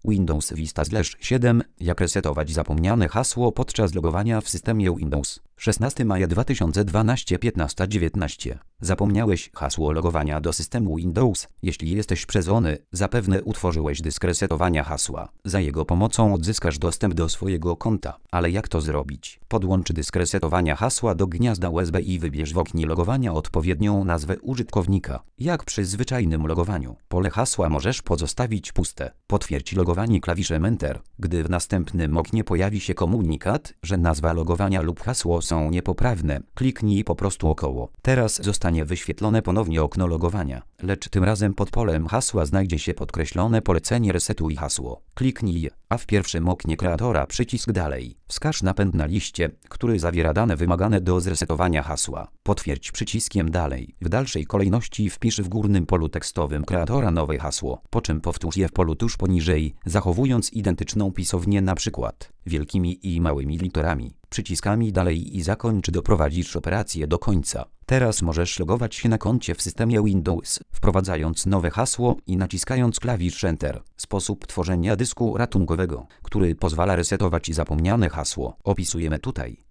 Windows Vista 7. Jak resetować zapomniane hasło podczas logowania w systemie Windows. 16 maja 2012 15:19. Zapomniałeś hasło logowania do systemu Windows? Jeśli jesteś przezwony, zapewne utworzyłeś dysk resetowania hasła. Za jego pomocą odzyskasz dostęp do swojego konta. Ale jak to zrobić? Podłącz dysk resetowania hasła do gniazda USB i wybierz w oknie logowania odpowiednią nazwę użytkownika. Jak przy zwyczajnym logowaniu, pole hasła możesz pozostawić puste. Potwierdź logowanie klawiszem Enter. Gdy w następnym oknie pojawi się komunikat, że nazwa logowania lub hasło są niepoprawne, kliknij po prostu około. Teraz zostanie wyświetlone ponownie okno logowania, lecz tym razem pod polem hasła znajdzie się podkreślone polecenie resetuj hasło. Kliknij, a w pierwszym oknie kreatora przycisk dalej. Wskaż napęd na liście, który zawiera dane wymagane do zresetowania hasła. Potwierdź przyciskiem dalej. W dalszej kolejności wpisz w górnym polu tekstowym kreatora nowe hasło, po czym powtórz je w polu tuż poniżej, zachowując identyczną pisownię np. wielkimi i małymi literami. Przyciskami dalej i zakończ doprowadzisz operację do końca. Teraz możesz logować się na koncie w systemie Windows, wprowadzając nowe hasło i naciskając klawisz Enter. Sposób tworzenia dysku ratunkowego, który pozwala resetować zapomniane hasło, opisujemy tutaj.